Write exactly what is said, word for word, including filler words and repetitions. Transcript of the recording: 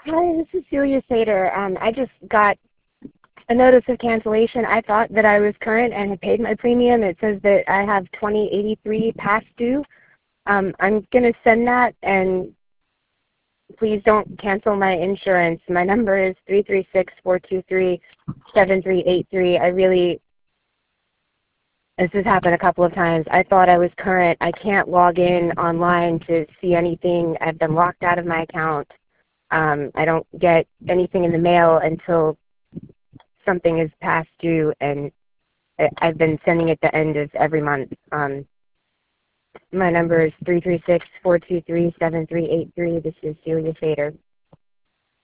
Hi, this is Celia Sater. Um, I just got a notice of cancellation. I thought that I was current and had paid my premium. It says that I have twenty eighty-three past due. Um, I'm going to send that, and please don't cancel my insurance. My number is three three six, four two three, seven three eight three. I really, this has happened a couple of times. I thought I was current. I can't log in online to see anything. I've been locked out of my account. Um, I don't get anything in the mail until something is past due, and I- I've been sending it the end of every month. Um, my number is three three six, four two three, seven three eight three. This is Celia Fader.